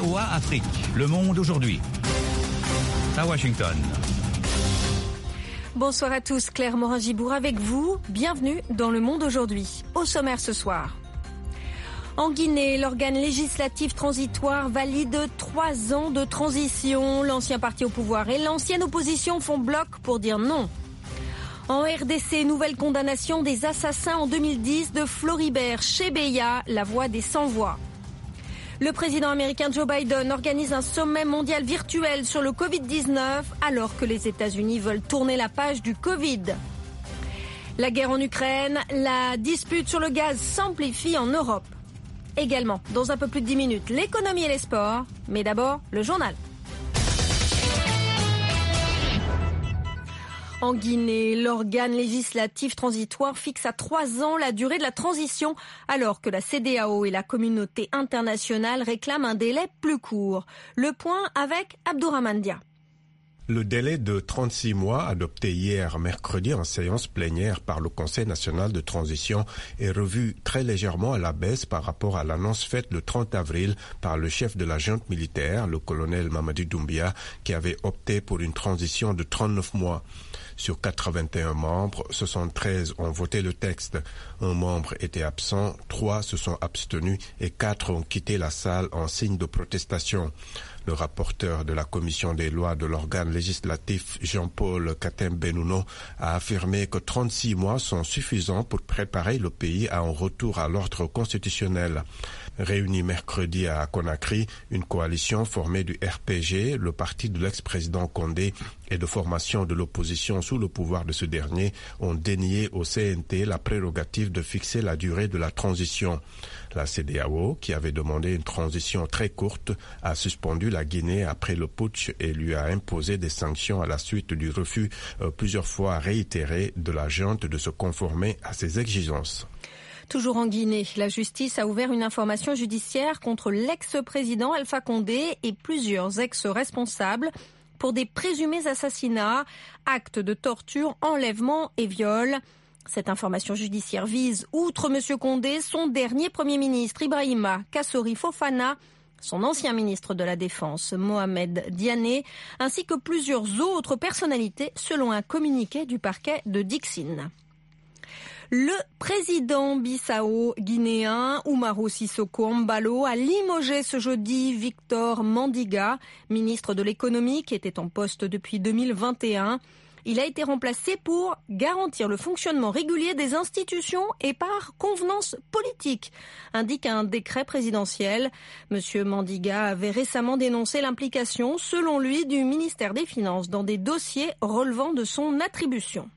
VOA Afrique, le monde aujourd'hui. À Washington. Bonsoir à tous, Claire Morin-Gibourg avec vous. Bienvenue dans Le Monde aujourd'hui. Au sommaire ce soir. En Guinée, l'organe législatif transitoire valide 3 ans de transition. L'ancien parti au pouvoir et l'ancienne opposition font bloc pour dire non. En RDC, nouvelle condamnation des assassins en 2010 de Floribert Chebeya, la voix des sans-voix. Le président américain Joe Biden organise un sommet mondial virtuel sur le Covid-19 alors que les États-Unis veulent tourner la page du Covid. La guerre en Ukraine, la dispute sur le gaz s'amplifie en Europe. Également, dans un peu plus de 10 minutes, l'économie et les sports, mais d'abord le journal. En Guinée, l'organe législatif transitoire fixe à 3 ans la durée de la transition, alors que la CEDEAO et la communauté internationale réclament un délai plus court. Le point avec Abdourahmane Dia. Le délai de 36 mois adopté hier mercredi en séance plénière par le Conseil national de transition est revu très légèrement à la baisse par rapport à l'annonce faite le 30 avril par le chef de la junte militaire, le colonel Mamadi Doumbia, qui avait opté pour une transition de 39 mois. Sur 81 membres, 73 ont voté le texte. Un membre était absent, 3 se sont abstenus et 4 ont quitté la salle en signe de protestation. Le rapporteur de la commission des lois de l'organe législatif, Jean-Paul Katem-Benouno, a affirmé que 36 mois sont suffisants pour préparer le pays à un retour à l'ordre constitutionnel. Réunie mercredi à Conakry, une coalition formée du RPG, le parti de l'ex-président Condé et de formation de l'opposition sous le pouvoir de ce dernier ont dénié au CNT la prérogative de fixer la durée de la transition. La CEDEAO, qui avait demandé une transition très courte, a suspendu la Guinée après le putsch et lui a imposé des sanctions à la suite du refus plusieurs fois réitéré de la junte de se conformer à ses exigences. Toujours en Guinée, la justice a ouvert une information judiciaire contre l'ex-président Alpha Condé et plusieurs ex-responsables pour des présumés assassinats, actes de torture, enlèvement et viol. Cette information judiciaire vise, outre M. Condé, son dernier Premier ministre Ibrahima Kassori Fofana, son ancien ministre de la Défense Mohamed Diané, ainsi que plusieurs autres personnalités selon un communiqué du parquet de Dixine. Le président bissau-guinéen Umaru Sissoko Embalo a limogé ce jeudi Victor Mandiga, ministre de l'économie qui était en poste depuis 2021. Il a été remplacé pour garantir le fonctionnement régulier des institutions et par convenance politique, indique un décret présidentiel. Monsieur Mandiga avait récemment dénoncé l'implication, selon lui, du ministère des Finances dans des dossiers relevant de son attribution.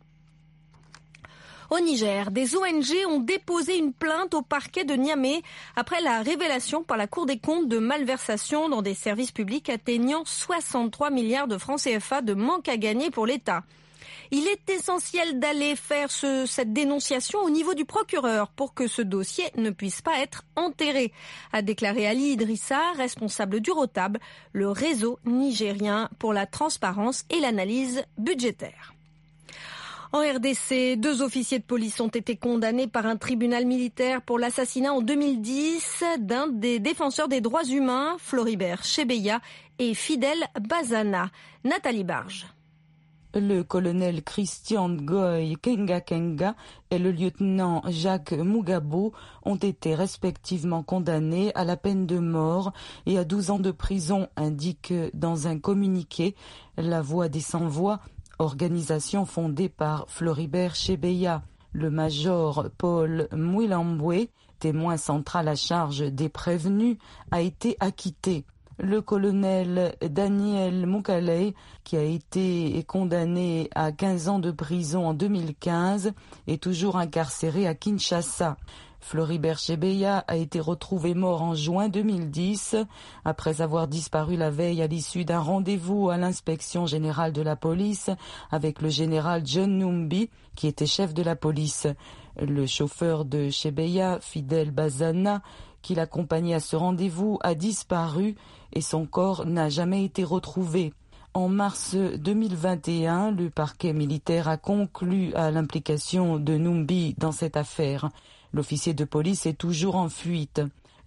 Au Niger, des ONG ont déposé une plainte au parquet de Niamey après la révélation par la Cour des comptes de malversations dans des services publics atteignant 63 milliards de francs CFA de manque à gagner pour l'État. Il est essentiel d'aller faire cette dénonciation au niveau du procureur pour que ce dossier ne puisse pas être enterré, a déclaré Ali Idrissa, responsable du ROTAB, le réseau nigérien pour la transparence et l'analyse budgétaire. En RDC, 2 officiers de police ont été condamnés par un tribunal militaire pour l'assassinat en 2010 d'un des défenseurs des droits humains, Floribert Chebeya et Fidel Bazana. Nathalie Barge. Le colonel Christian Ngoy Kenga et le lieutenant Jacques Mugabo ont été respectivement condamnés à la peine de mort et à 12 ans de prison, indique dans un communiqué La Voix des Sans-Voix, organisation fondée par Floribert Chebeya. Le major Paul Mwilambwe, témoin central à charge des prévenus, a été acquitté. Le colonel Daniel Mukalei, qui a été condamné à 15 ans de prison en 2015, est toujours incarcéré à Kinshasa. Floribert Chebeya a été retrouvé mort en juin 2010 après avoir disparu la veille à l'issue d'un rendez-vous à l'inspection générale de la police avec le général John Numbi qui était chef de la police. Le chauffeur de Chebeya, Fidel Bazana, qui l'accompagnait à ce rendez-vous, a disparu et son corps n'a jamais été retrouvé. En mars 2021, le parquet militaire a conclu à l'implication de Numbi dans cette affaire. L'officier de police est toujours en fuite.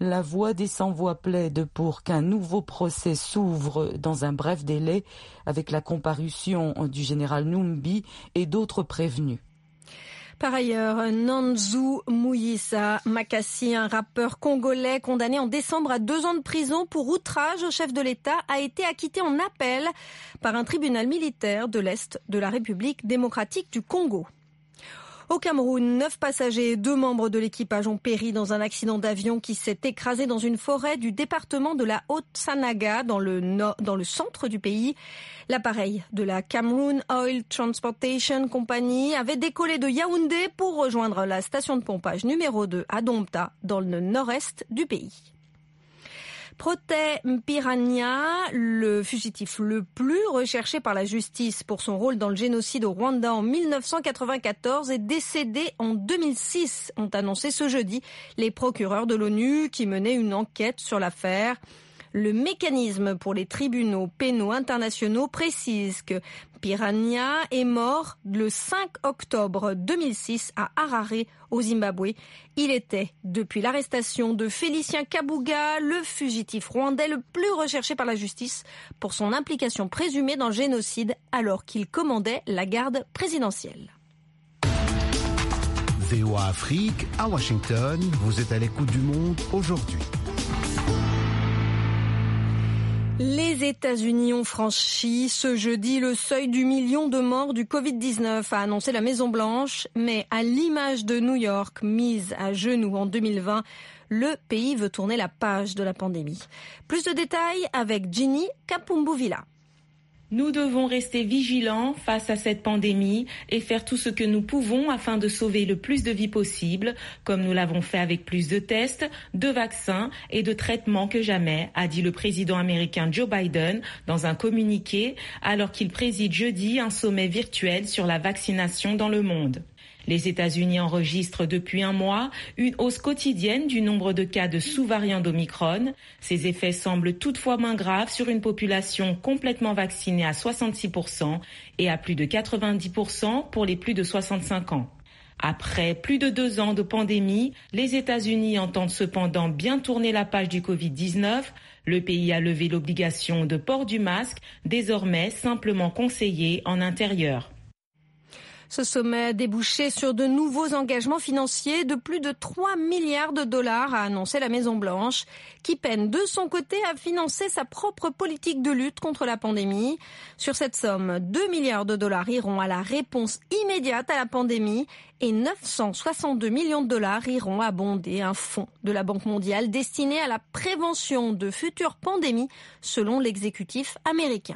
La voix des sans-voix plaide pour qu'un nouveau procès s'ouvre dans un bref délai avec la comparution du général Numbi et d'autres prévenus. Par ailleurs, Nanzou Mouyissa Makassi, un rappeur congolais condamné en décembre à 2 ans de prison pour outrage au chef de l'État, a été acquitté en appel par un tribunal militaire de l'Est de la République démocratique du Congo. Au Cameroun, 9 passagers et 2 membres de l'équipage ont péri dans un accident d'avion qui s'est écrasé dans une forêt du département de la Haute-Sanaga dans le centre du pays. L'appareil de la Cameroon Oil Transportation Company avait décollé de Yaoundé pour rejoindre la station de pompage numéro 2 à Domta dans le nord-est du pays. Protais Mpiranya, le fugitif le plus recherché par la justice pour son rôle dans le génocide au Rwanda en 1994, est décédé en 2006, ont annoncé ce jeudi les procureurs de l'ONU qui menaient une enquête sur l'affaire. Le mécanisme pour les tribunaux pénaux internationaux précise que Mpiranya est mort le 5 octobre 2006 à Harare, au Zimbabwe. Il était, depuis l'arrestation de Félicien Kabuga, le fugitif rwandais le plus recherché par la justice pour son implication présumée dans le génocide alors qu'il commandait la garde présidentielle. VOA Afrique, à Washington, vous êtes à l'écoute du monde aujourd'hui. Les États-Unis ont franchi ce jeudi le seuil du million de morts du Covid-19, a annoncé la Maison-Blanche. Mais à l'image de New York, mise à genoux en 2020, le pays veut tourner la page de la pandémie. Plus de détails avec Ginny Kapumbuvila. Nous devons rester vigilants face à cette pandémie et faire tout ce que nous pouvons afin de sauver le plus de vies possible, comme nous l'avons fait avec plus de tests, de vaccins et de traitements que jamais, a dit le président américain Joe Biden dans un communiqué alors qu'il préside jeudi un sommet virtuel sur la vaccination dans le monde. Les États-Unis enregistrent depuis un mois une hausse quotidienne du nombre de cas de sous-variants d'Omicron. Ces effets semblent toutefois moins graves sur une population complètement vaccinée à 66% et à plus de 90% pour les plus de 65 ans. Après plus de 2 ans de pandémie, les États-Unis entendent cependant bien tourner la page du Covid-19. Le pays a levé l'obligation de port du masque, désormais simplement conseillé en intérieur. Ce sommet a débouché sur de nouveaux engagements financiers de plus de 3 milliards de dollars, a annoncé la Maison-Blanche, qui peine de son côté à financer sa propre politique de lutte contre la pandémie. Sur cette somme, 2 milliards de dollars iront à la réponse immédiate à la pandémie et 962 millions de dollars iront abonder un fonds de la Banque mondiale destiné à la prévention de futures pandémies, selon l'exécutif américain.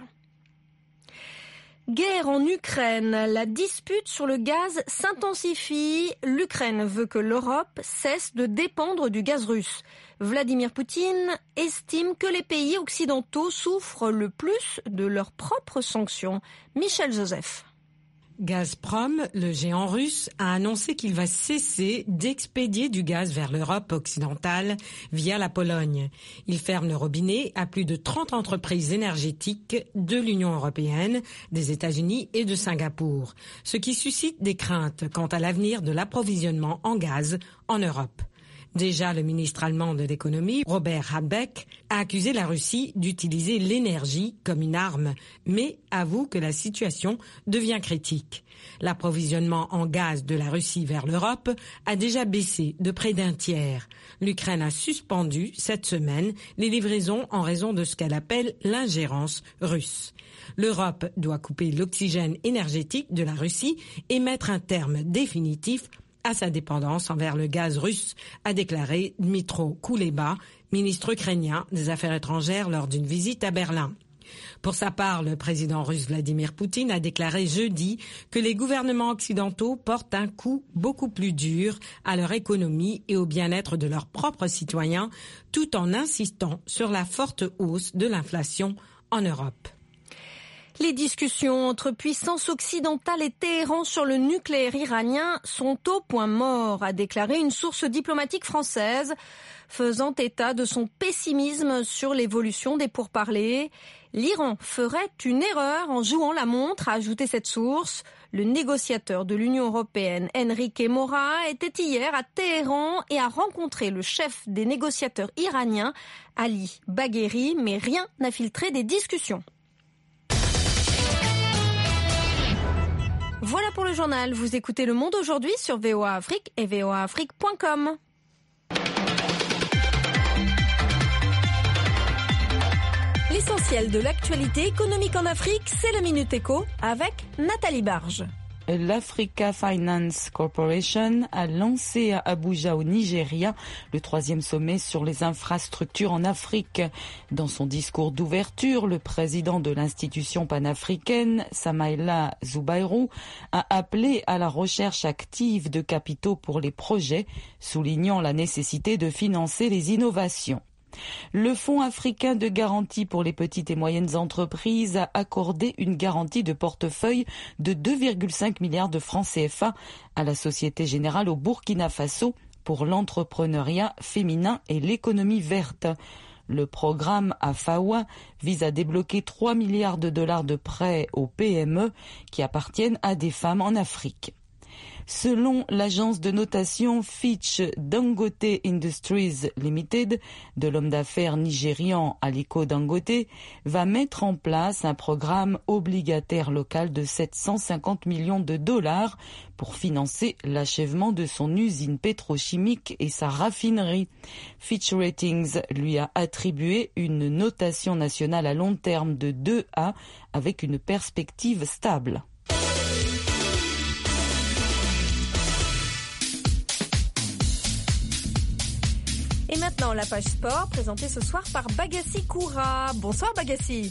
Guerre en Ukraine, la dispute sur le gaz s'intensifie. L'Ukraine veut que l'Europe cesse de dépendre du gaz russe. Vladimir Poutine estime que les pays occidentaux souffrent le plus de leurs propres sanctions. Michel Joseph. Gazprom, le géant russe, a annoncé qu'il va cesser d'expédier du gaz vers l'Europe occidentale via la Pologne. Il ferme le robinet à plus de 30 entreprises énergétiques de l'Union européenne, des États-Unis et de Singapour, ce qui suscite des craintes quant à l'avenir de l'approvisionnement en gaz en Europe. Déjà, le ministre allemand de l'économie, Robert Habeck, a accusé la Russie d'utiliser l'énergie comme une arme, mais avoue que la situation devient critique. L'approvisionnement en gaz de la Russie vers l'Europe a déjà baissé de près d'un tiers. L'Ukraine a suspendu cette semaine les livraisons en raison de ce qu'elle appelle l'ingérence russe. L'Europe doit couper l'oxygène énergétique de la Russie et mettre un terme définitif à sa dépendance envers le gaz russe, a déclaré Dmytro Kuleba, ministre ukrainien des Affaires étrangères lors d'une visite à Berlin. Pour sa part, le président russe Vladimir Poutine a déclaré jeudi que les gouvernements occidentaux portent un coup beaucoup plus dur à leur économie et au bien-être de leurs propres citoyens, tout en insistant sur la forte hausse de l'inflation en Europe. Les discussions entre puissances occidentales et Téhéran sur le nucléaire iranien sont au point mort, a déclaré une source diplomatique française, faisant état de son pessimisme sur l'évolution des pourparlers. L'Iran ferait une erreur en jouant la montre, a ajouté cette source. Le négociateur de l'Union européenne, Enrique Mora, était hier à Téhéran et a rencontré le chef des négociateurs iraniens, Ali Bagheri, mais rien n'a filtré des discussions. Voilà pour le journal. Vous écoutez Le Monde aujourd'hui sur VOA Afrique et voaafrique.com. L'essentiel de l'actualité économique en Afrique, c'est la Minute Éco avec Nathalie Barge. L'Africa Finance Corporation a lancé à Abuja au Nigeria le 3e sommet sur les infrastructures en Afrique. Dans son discours d'ouverture, le président de l'institution panafricaine, Samaïla Zubairu, a appelé à la recherche active de capitaux pour les projets, soulignant la nécessité de financer les innovations. Le Fonds africain de garantie pour les petites et moyennes entreprises a accordé une garantie de portefeuille de 2,5 milliards de francs CFA à la Société Générale au Burkina Faso pour l'entrepreneuriat féminin et l'économie verte. Le programme AFAWA vise à débloquer 3 milliards de dollars de prêts aux PME qui appartiennent à des femmes en Afrique. Selon l'agence de notation Fitch, Dangote Industries Limited, de l'homme d'affaires nigérian Aliko Dangote, va mettre en place un programme obligataire local de 750 millions de dollars pour financer l'achèvement de son usine pétrochimique et sa raffinerie. Fitch Ratings lui a attribué une notation nationale à long terme de 2A avec une perspective stable. Et maintenant, la page sport, présentée ce soir par Bagassi Koura. Bonsoir Bagassi.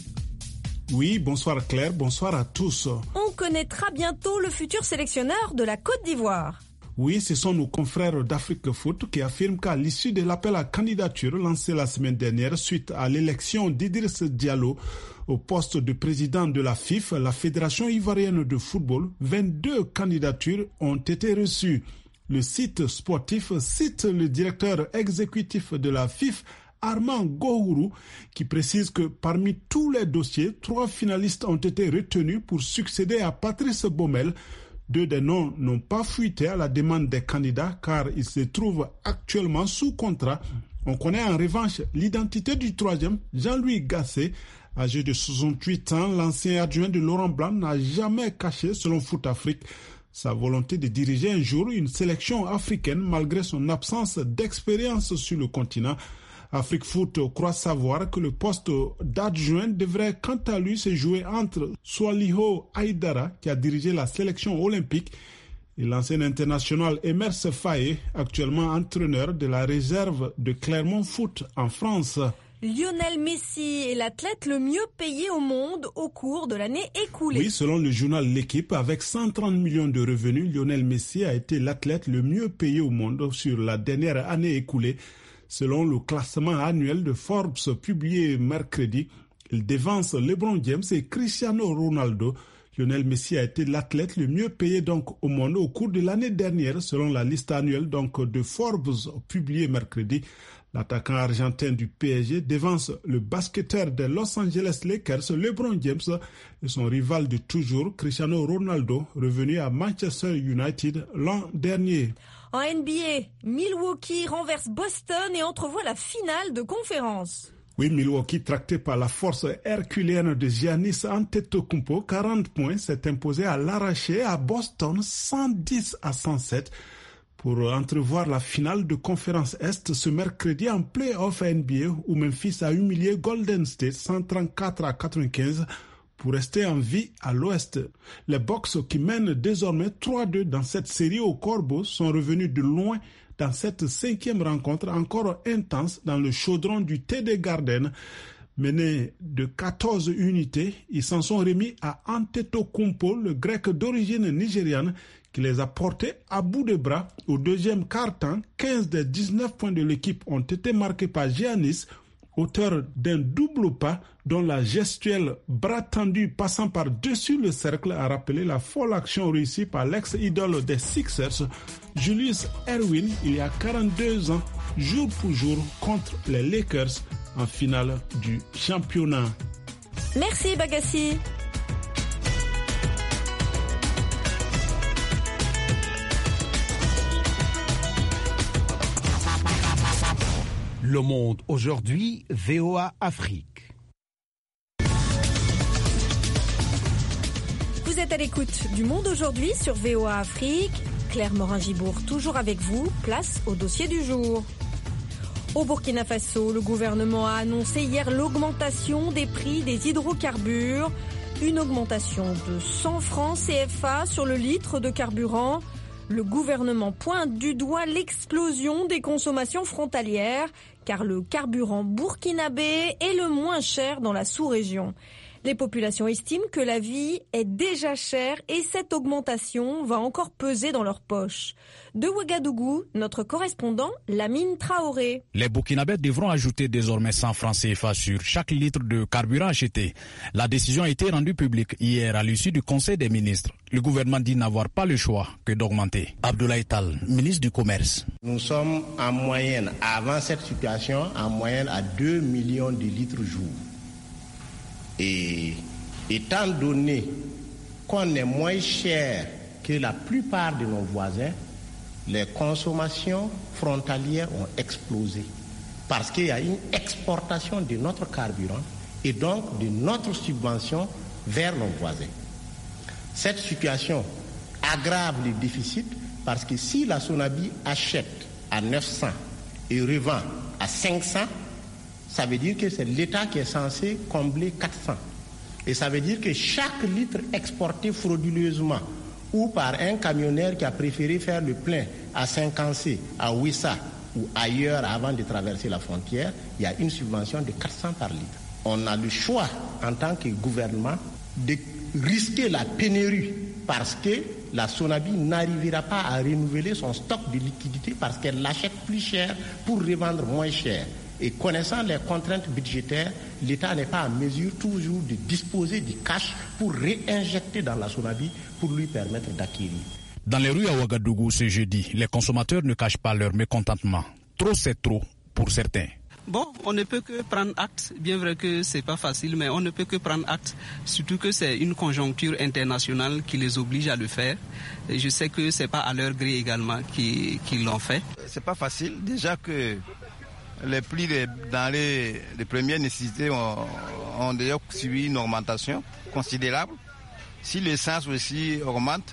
Oui, bonsoir Claire, bonsoir à tous. On connaîtra bientôt le futur sélectionneur de la Côte d'Ivoire. Oui, ce sont nos confrères d'Afrique Foot qui affirment qu'à l'issue de l'appel à candidature lancé la semaine dernière suite à l'élection d'Idriss Diallo au poste de président de la FIF, la Fédération ivoirienne de football, 22 candidatures ont été reçues. Le site sportif cite le directeur exécutif de la FIF, Armand Gohourou, qui précise que parmi tous les dossiers, 3 finalistes ont été retenus pour succéder à Patrice Baumel. 2 des noms n'ont pas fuité à la demande des candidats car ils se trouvent actuellement sous contrat. On connaît en revanche l'identité du 3e, Jean-Louis Gasset. Âgé de 68 ans, l'ancien adjoint de Laurent Blanc n'a jamais caché, selon Foot Afrique, sa volonté de diriger un jour une sélection africaine malgré son absence d'expérience sur le continent. Afrique Foot croit savoir que le poste d'adjoint devrait quant à lui se jouer entre Swaliho Haïdara, qui a dirigé la sélection olympique, et l'ancien international Emers Faé, actuellement entraîneur de la réserve de Clermont Foot en France. Lionel Messi est l'athlète le mieux payé au monde au cours de l'année écoulée. Oui, selon le journal L'Équipe, avec 130 millions de revenus, Lionel Messi a été l'athlète le mieux payé au monde sur la dernière année écoulée. Selon le classement annuel de Forbes publié mercredi, il devance LeBron James et Cristiano Ronaldo. Lionel Messi a été l'athlète le mieux payé donc au monde au cours de l'année dernière, selon la liste annuelle donc de Forbes publiée mercredi. L'attaquant argentin du PSG devance le basketteur des Los Angeles Lakers, LeBron James, et son rival de toujours, Cristiano Ronaldo, revenu à Manchester United l'an dernier. En NBA, Milwaukee renverse Boston et entrevoit la finale de conférence. Oui, Milwaukee, tracté par la force herculéenne de Giannis Antetokounmpo, 40 points, s'est imposé à l'arraché à Boston 110-107 pour entrevoir la finale de conférence Est ce mercredi en play-off NBA où Memphis a humilié Golden State 134-95 pour rester en vie à l'Ouest. Les Bucks qui mènent désormais 3-2 dans cette série au corbeau sont revenus de loin dans cette 5e rencontre encore intense dans le chaudron du TD Garden. Menés de 14 unités, ils s'en sont remis à Antetokounmpo, le grec d'origine nigériane, qui les a portés à bout de bras. Au deuxième quart-temps, 15 des 19 points de l'équipe ont été marqués par Giannis, auteur d'un double pas dont la gestuelle bras tendu passant par-dessus le cercle a rappelé la folle action réussie par l'ex-idole des Sixers, Julius Erwin, il y a 42 ans, jour pour jour, contre les Lakers en finale du championnat. Merci Bagassi. Le Monde aujourd'hui, VOA Afrique. Vous êtes à l'écoute du Monde aujourd'hui sur VOA Afrique. Claire Morin-Gibourg toujours avec vous. Place au dossier du jour. Au Burkina Faso, le gouvernement a annoncé hier l'augmentation des prix des hydrocarbures. Une augmentation de 100 francs CFA sur le litre de carburant. Le gouvernement pointe du doigt l'explosion des consommations frontalières, car le carburant burkinabé est le moins cher dans la sous-région. Les populations estiment que la vie est déjà chère et cette augmentation va encore peser dans leurs poches. De Ouagadougou, notre correspondant Lamine Traoré. Les Burkinabés devront ajouter désormais 100 francs CFA sur chaque litre de carburant acheté. La décision a été rendue publique hier à l'issue du Conseil des ministres. Le gouvernement dit n'avoir pas le choix que d'augmenter. Abdoulaye Tall, ministre du Commerce. Nous sommes en moyenne, avant cette situation, en moyenne à 2 millions de litres jour. Et étant donné qu'on est moins cher que la plupart de nos voisins, les consommations frontalières ont explosé parce qu'il y a une exportation de notre carburant et donc de notre subvention vers nos voisins. Cette situation aggrave les déficits parce que si la Sonabi achète à 900 et revend à 500, ça veut dire que c'est l'État qui est censé combler 400. Et ça veut dire que chaque litre exporté frauduleusement ou par un camionneur qui a préféré faire le plein à Saint-Cancé, à Ouissa ou ailleurs avant de traverser la frontière, il y a une subvention de 400 par litre. On a le choix en tant que gouvernement de risquer la pénurie parce que la Sonabi n'arrivera pas à renouveler son stock de liquidités parce qu'elle l'achète plus cher pour revendre moins cher. Et connaissant les contraintes budgétaires, l'État n'est pas en mesure toujours de disposer du cash pour réinjecter dans la Sonabi pour lui permettre d'acquérir. Dans les rues à Ouagadougou ce jeudi, les consommateurs ne cachent pas leur mécontentement. Trop c'est trop pour certains. Bon, on ne peut que prendre acte, bien vrai que c'est pas facile, mais on ne peut que prendre acte, surtout que c'est une conjoncture internationale qui les oblige à le faire. Et je sais que c'est pas à leur gré également qu'ils l'ont fait. C'est pas facile, déjà que les prix dans les premières nécessités ont déjà subi une augmentation considérable. Si l'essence aussi augmente,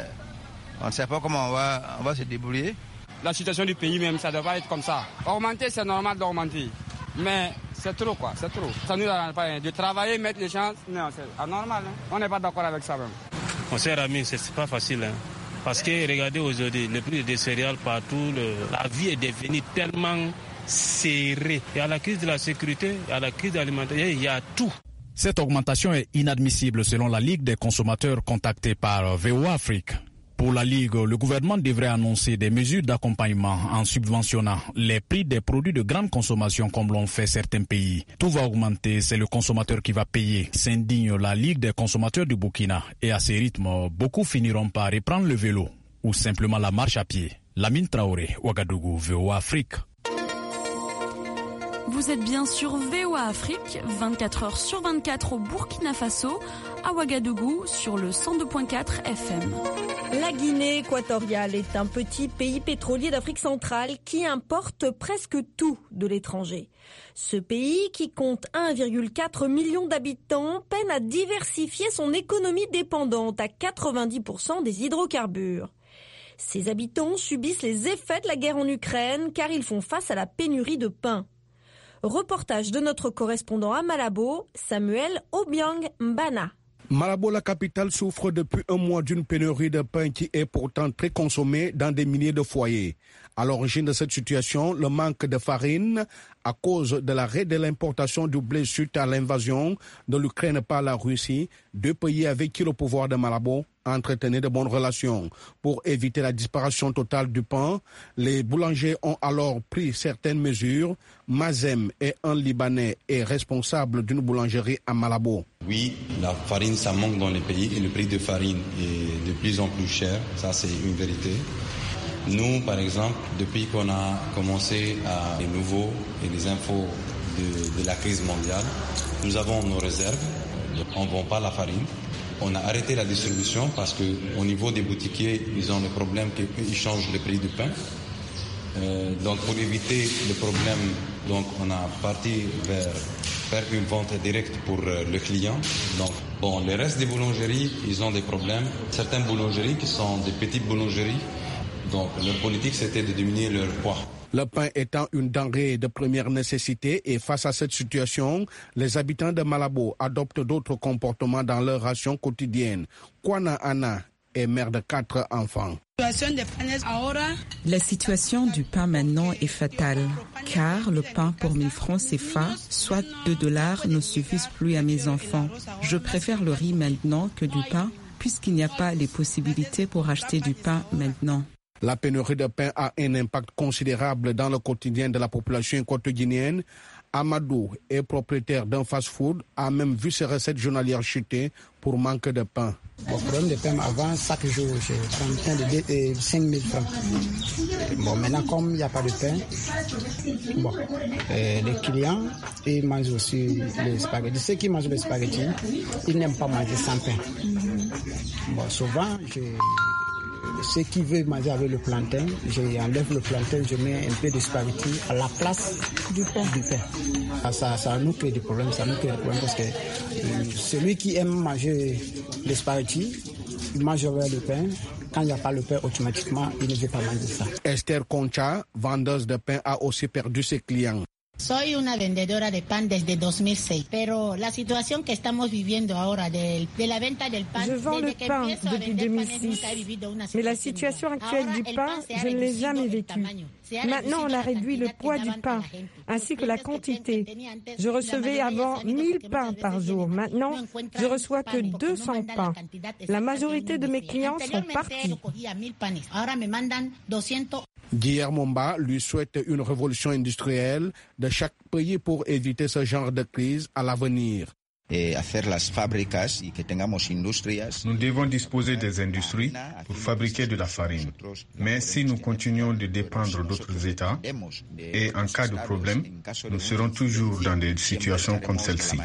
on ne sait pas comment on va se débrouiller. La situation du pays même, ça ne doit pas être comme ça. Augmenter, c'est normal d'augmenter. Mais c'est trop quoi, c'est trop. Ça ne nous arrange pas de travailler, mettre les chances. Non, c'est anormal. Hein. On n'est pas d'accord avec ça même. Mon cher ami, c'est pas facile. Hein. Parce que regardez aujourd'hui, le prix des céréales partout, la vie est devenue tellement serré. Il y a la crise de la sécurité, il y a la crise alimentaire, il y a tout. Cette augmentation est inadmissible selon la Ligue des consommateurs contactée par VOA Afrique. Pour la Ligue, le gouvernement devrait annoncer des mesures d'accompagnement en subventionnant les prix des produits de grande consommation comme l'ont fait certains pays. Tout va augmenter, c'est le consommateur qui va payer, s'indigne la Ligue des consommateurs du Burkina. Et à ce rythme, beaucoup finiront par reprendre le vélo ou simplement la marche à pied. Lamine Traoré, Ouagadougou, VOA Afrique. Vous êtes bien sur VOA Afrique, 24 heures sur 24 au Burkina Faso, à Ouagadougou sur le 102.4 FM. La Guinée équatoriale est un petit pays pétrolier d'Afrique centrale qui importe presque tout de l'étranger. Ce pays, qui compte 1,4 million d'habitants, peine à diversifier son économie dépendante à 90% des hydrocarbures. Ses habitants subissent les effets de la guerre en Ukraine car ils font face à la pénurie de pain. Reportage de notre correspondant à Malabo, Samuel Obiang Mbana. Malabo, la capitale, souffre depuis un mois d'une pénurie de pain qui est pourtant très consommée dans des milliers de foyers. À l'origine de cette situation, le manque de farine à cause de l'arrêt de l'importation du blé suite à l'invasion de l'Ukraine par la Russie, deux pays avec qui le pouvoir de Malabo entretenait de bonnes relations. Pour éviter la disparition totale du pain, les boulangers ont alors pris certaines mesures. Mazem est un Libanais et responsable d'une boulangerie à Malabo. Oui, la farine, ça manque dans les pays et le prix de farine est de plus en plus cher. Ça, c'est une vérité. Nous, par exemple, depuis qu'on a commencé à les nouveaux et les infos de la crise mondiale, nous avons nos réserves. On ne vend pas la farine. On a arrêté la distribution parce qu'au niveau des boutiquiers, ils ont le problème qu'ils changent le prix du pain. Donc pour éviter le problème, donc on a parti vers faire une vente directe pour le client. Donc bon, le reste des boulangeries, ils ont des problèmes. Certaines boulangeries qui sont des petites boulangeries, donc leur politique c'était de diminuer leur poids. Le pain étant une denrée de première nécessité et face à cette situation, les habitants de Malabo adoptent d'autres comportements dans leur ration quotidienne. Kwana Anna est mère de 4 enfants. La situation du pain maintenant est fatale, car le pain pour 1000 francs CFA, soit $2, ne suffisent plus à mes enfants. Je préfère le riz maintenant que du pain, puisqu'il n'y a pas les possibilités pour acheter du pain maintenant. La pénurie de pain a un impact considérable dans le quotidien de la population équatorienne. Amadou est propriétaire d'un fast-food, a même vu ses recettes journalières chuter pour manque de pain. Le problème de pain, avant, chaque jour, je prends le pain de 5 000 francs. Bon, maintenant, comme il n'y a pas de pain, bon, les clients, ils mangent aussi les spaghettis. Ceux qui mangent les spaghettis, ils n'aiment pas manger sans pain. Bon, souvent, ceux qui veulent manger avec le plantain, j'enlève le plantain, je mets un peu de spaghetti à la place du pain. Ça nous crée des problèmes, parce que celui qui aime manger les spaghettis, il mangerait le pain. Quand il n'y a pas le pain, automatiquement, il ne veut pas manger ça. Esther Concha, vendeuse de pain, a aussi perdu ses clients. Soy una vendedora de pan desde 2006, pero la situación que estamos viviendo ahora de la venta del pan. Je vends le pain depuis 2006, mais la situation actuelle du pain, je ne l'ai jamais vécue. Maintenant, on a réduit le poids du pain, ainsi que la quantité. Je recevais avant 1000 pains par jour. Maintenant, je reçois que 200 pains. La majorité de mes clients sont partis. Guillermo Mba lui souhaite une révolution industrielle de chaque pays pour éviter ce genre de crise à l'avenir. Nous devons disposer des industries pour fabriquer de la farine. Mais si nous continuons de dépendre d'autres États, et en cas de problème, nous serons toujours dans des situations comme celle-ci.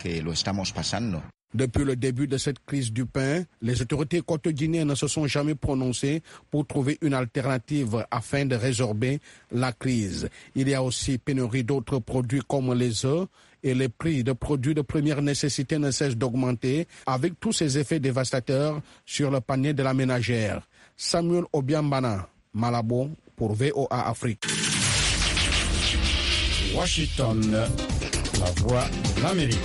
Depuis le début de cette crise du pain, les autorités équatoriennes ne se sont jamais prononcées pour trouver une alternative afin de résorber la crise. Il y a aussi pénurie d'autres produits comme les œufs et les prix de produits de première nécessité ne cessent d'augmenter avec tous ces effets dévastateurs sur le panier de la ménagère. Samuel Obiambana, Malabo pour VOA Afrique. Washington, la voix de l'Amérique.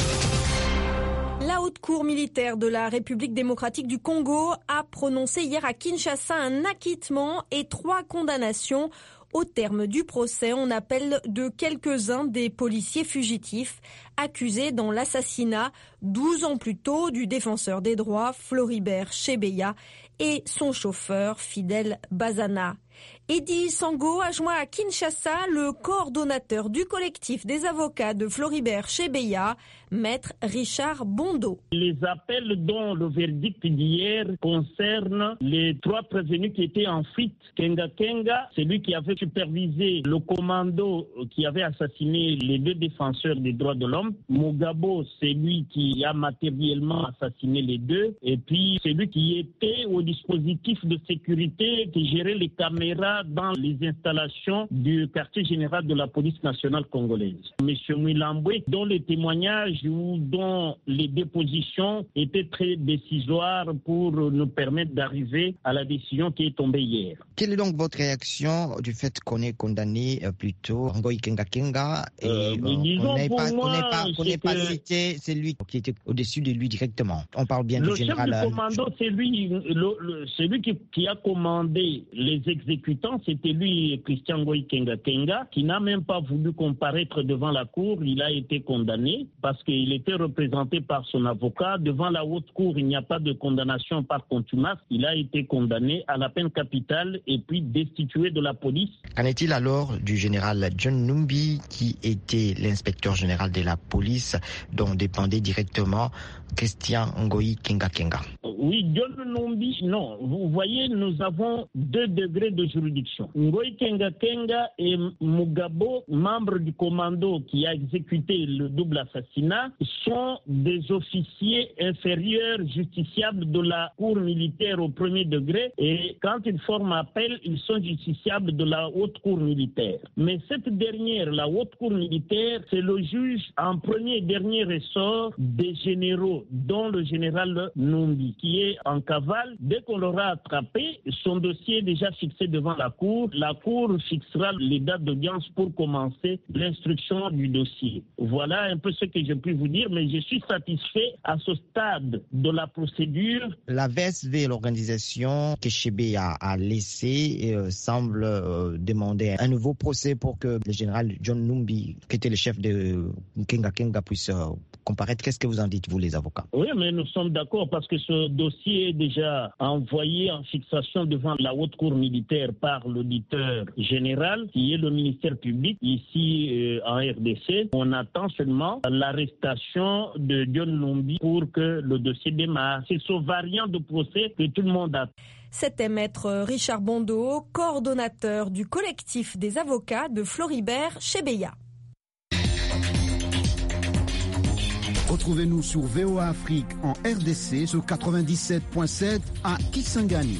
La haute cour militaire de la République démocratique du Congo a prononcé hier à Kinshasa un acquittement et 3 condamnations. Au terme du procès, on appelle de quelques-uns des policiers fugitifs accusés dans l'assassinat 12 ans plus tôt du défenseur des droits Floribert Chebeya et son chauffeur Fidel Bazana. Eddy Sango a joint à Kinshasa le coordonnateur du collectif des avocats de Floribert Chebeya, maître Richard Bondo. Les appels dont le verdict d'hier concerne les 3 prévenus qui étaient en fuite. Kenga Kenga, celui qui avait supervisé le commando qui avait assassiné les 2 défenseurs des droits de l'homme. Mugabo, celui qui a matériellement assassiné les 2. Et puis celui qui était au dispositif de sécurité, qui gérait les caméras dans les installations du quartier général de la police nationale congolaise. Monsieur Mwilambwe, dont les témoignages ou dont les dépositions étaient très décisoires pour nous permettre d'arriver à la décision qui est tombée hier. Quelle est donc votre réaction du fait qu'on ait condamné plutôt Ngoï Kenga Kenga et qu'on n'ait pas cité celui qui était au-dessus de lui directement? On parle bien du général. Le chef du commando, c'est lui, celui qui a commandé les exécutants, c'était lui, Christian Ngoï Kenga Kenga, qui n'a même pas voulu comparaître devant la cour. Il a été condamné parce qu'il était représenté par son avocat. Devant la haute cour, il n'y a pas de condamnation par contumace. Il a été condamné à la peine capitale et puis destitué de la police. Qu'en est-il alors du général John Numbi, qui était l'inspecteur général de la police, dont dépendait directement Christian Ngoï Kenga Kenga? Oui, John Numbi, non. Vous voyez, nous avons 2 degrés de juridiction. Ngoï Kenga Kenga et Mugabo, membres du commando qui a exécuté le double assassinat, sont des officiers inférieurs justiciables de la cour militaire au premier degré, et quand ils forment appel, ils sont justiciables de la haute cour militaire. Mais cette dernière, la haute cour militaire, c'est le juge en premier et dernier ressort des généraux, dont le général Numbi, qui est en cavale. Dès qu'on l'aura attrapé, son dossier est déjà fixé devant la cour. La cour fixera les dates d'audience pour commencer l'instruction du dossier. Voilà un peu ce que je peux vous dire, mais je suis satisfait à ce stade de la procédure. La VSV, l'organisation que Chebe a laissée, semble demander un nouveau procès pour que le général John Numbi, qui était le chef de Kenga Kenga, puisse comparaître. Qu'est-ce que vous en dites, vous, les avocats? Oui, mais nous sommes d'accord parce que ce dossier est déjà envoyé en fixation devant la haute cour militaire par l'auditeur général, qui est le ministère public ici en RDC. On attend seulement l'arrestation de John Numbi pour que le dossier démarre. C'est ce variant de procès que tout le monde attend. C'était maître Richard Bondo, coordonnateur du collectif des avocats de Floribert Chebeya. Retrouvez-nous sur VOA Afrique en RDC sur 97.7 à Kisangani.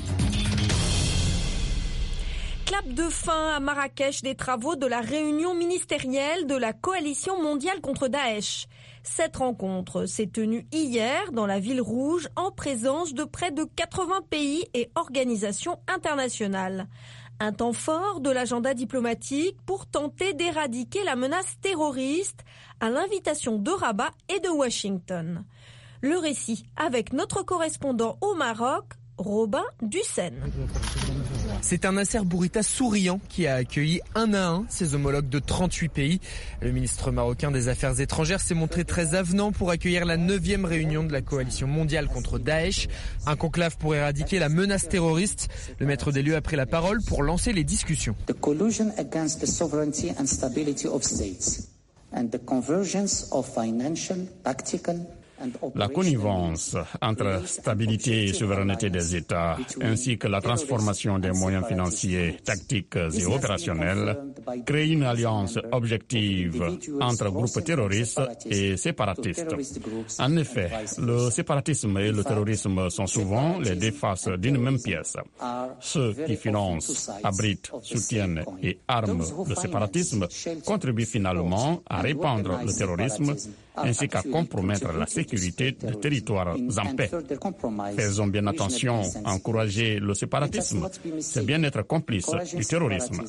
Clap de fin à Marrakech des travaux de la réunion ministérielle de la coalition mondiale contre Daesh. Cette rencontre s'est tenue hier dans la ville rouge en présence de près de 80 pays et organisations internationales. Un temps fort de l'agenda diplomatique pour tenter d'éradiquer la menace terroriste à l'invitation de Rabat et de Washington. Le récit avec notre correspondant au Maroc, Robin Dussen. C'est un Nasser Bourita souriant qui a accueilli un à un ses homologues de 38 pays. Le ministre marocain des Affaires étrangères s'est montré très avenant pour accueillir la 9e réunion de la coalition mondiale contre Daesh. Un conclave pour éradiquer la menace terroriste. Le maître des lieux a pris la parole pour lancer les discussions. The collusion against the sovereignty and stability of states and the convergence of financial, tactical. La connivence entre stabilité et souveraineté des États, ainsi que la transformation des moyens financiers, tactiques et opérationnels, crée une alliance objective entre groupes terroristes et séparatistes. En effet, le séparatisme et le terrorisme sont souvent les deux faces d'une même pièce. Ceux qui financent, abritent, soutiennent et arment le séparatisme contribuent finalement à répandre le terrorisme ainsi qu'à compromettre la sécurité des territoires en paix. Faisons bien attention à encourager le séparatisme, c'est bien être complice du terrorisme.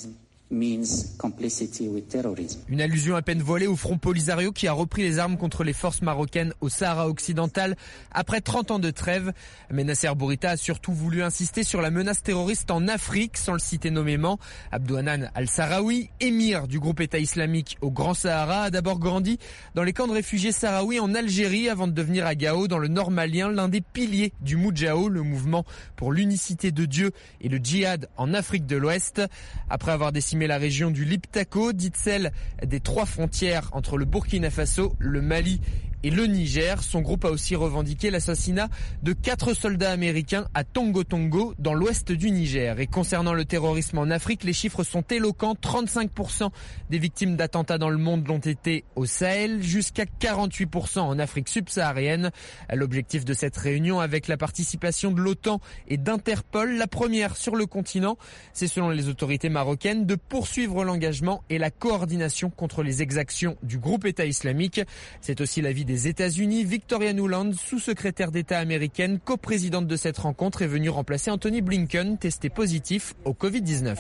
Une allusion à peine voilée au Front Polisario qui a repris les armes contre les forces marocaines au Sahara occidental après 30 ans de trêve. Mais Nasser Bourita a surtout voulu insister sur la menace terroriste en Afrique, sans le citer nommément. Abdouhanan al-Sahraoui, émir du groupe État islamique au Grand Sahara, a d'abord grandi dans les camps de réfugiés sahraouis en Algérie avant de devenir à Gao, dans le nord malien, l'un des piliers du Moudjahou, le mouvement pour l'unicité de Dieu et le djihad en Afrique de l'Ouest. Après avoir décimé la région du Liptako, dite celle des 3 frontières entre le Burkina Faso, le Mali et le Niger. Son groupe a aussi revendiqué l'assassinat de 4 soldats américains à Tongo Tongo, dans l'ouest du Niger. Et concernant le terrorisme en Afrique, les chiffres sont éloquents. 35% des victimes d'attentats dans le monde l'ont été au Sahel, jusqu'à 48% en Afrique subsaharienne. L'objectif de cette réunion, avec la participation de l'OTAN et d'Interpol, la première sur le continent, c'est selon les autorités marocaines de poursuivre l'engagement et la coordination contre les exactions du groupe État islamique. C'est aussi l'avis des États-Unis. Victoria Nuland, sous-secrétaire d'État américaine, coprésidente de cette rencontre, est venue remplacer Anthony Blinken, testé positif au Covid-19.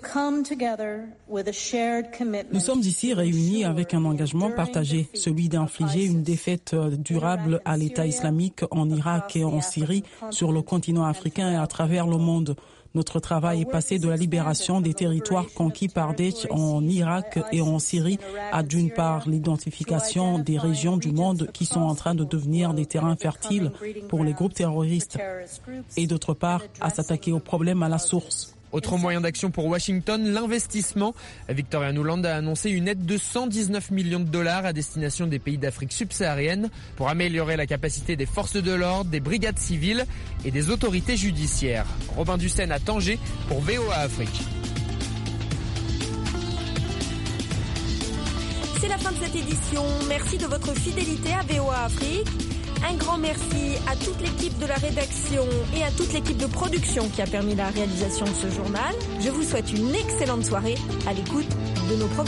Nous sommes ici réunis avec un engagement partagé, celui d'infliger une défaite durable à l'État islamique en Irak et en Syrie, sur le continent africain et à travers le monde. Notre travail est passé de la libération des territoires conquis par Daesh en Irak et en Syrie à, d'une part, l'identification des régions du monde qui sont en train de devenir des terrains fertiles pour les groupes terroristes et, d'autre part, à s'attaquer aux problèmes à la source. Autre moyen d'action pour Washington, l'investissement. Victoria Nuland a annoncé une aide de 119 millions de dollars à destination des pays d'Afrique subsaharienne pour améliorer la capacité des forces de l'ordre, des brigades civiles et des autorités judiciaires. Robin Dussen à Tanger pour VOA Afrique. C'est la fin de cette édition. Merci de votre fidélité à VOA Afrique. Un grand merci à toute l'équipe de la rédaction et à toute l'équipe de production qui a permis la réalisation de ce journal. Je vous souhaite une excellente soirée à l'écoute de nos programmes.